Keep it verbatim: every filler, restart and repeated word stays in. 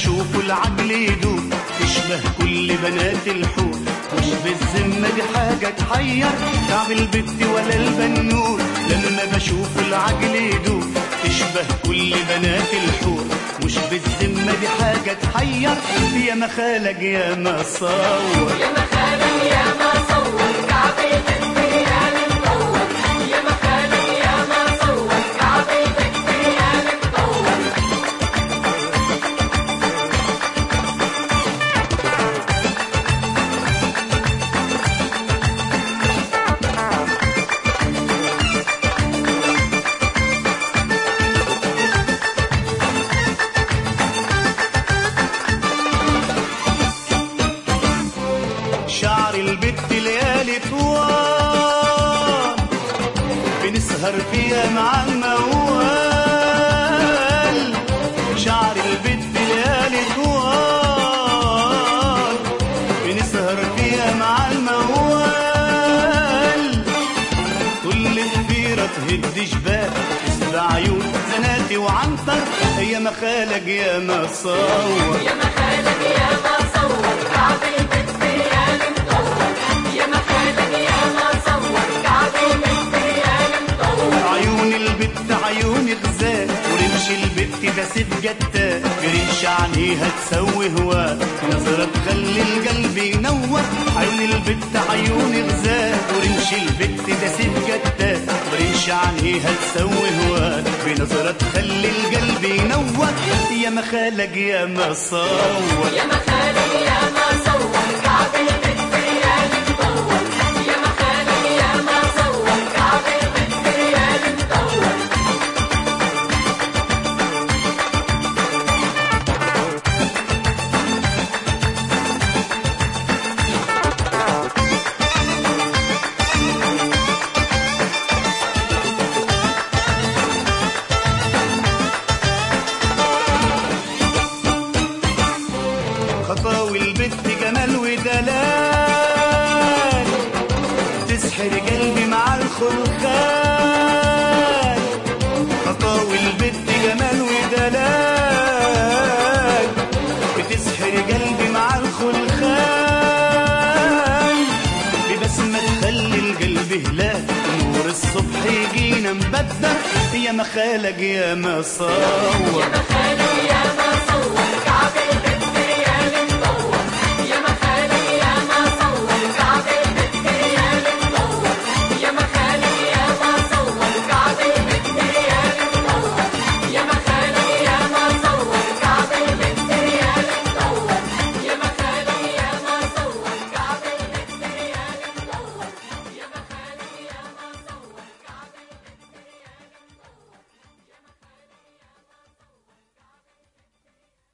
بشوفه العقل يدوب، تشبه كل بنات الحور، مش بالذمة دي حاجة تحير تعب البت ولا البنور. لما بشوفه العقل يدوب، تشبه كل بنات الحور، مش بالذمة دي حاجة تحير. يا ما خالق يا ما صور، يا ما خالق يا ما صور كعب البت يا مطور، يا ما خالق يا ما صور كعب البت يا مطور. شعر البت ليالي طوال، بنسهر فيها مع الموال. شعر البت ليالي طوال، بنسهر فيها مع الموال. كل كبيرة تهد جبال، تسبع عيون زناتي وعنتر. يا ما خالق يا ما صور، يا ما خالق يا ما صور كعب البت يا مطور، يا ما خالق يا ما صور كعب البت يا مطور. عيون البت عيون غزال، ورمش البت ده سيف جتال، برمش عينيها تسوي هواه، نظرة تخلي القلب ينور. عيون البت عيون غزال، ورمش البت ده سيف جتال، برمش عينيها تسوي هواه، بنظرة تخلي القلب ينور. يا ما خالق يا ما صور، يا ما خالق يا ما صور كعب البت يا مطور، يا ما خالق يا ما صور كعب البت يا مطور. خطاوي البت جمال ودلال، تسحر قلبي مع الخلخال. خطاوي البت جمال ودلال، بتسحر قلبي مع الخلخال. ببسمة تخلي القلب هلال، نور الصبح يجينا مبدر. يا ما خالق يا ما صور، يا ما خالق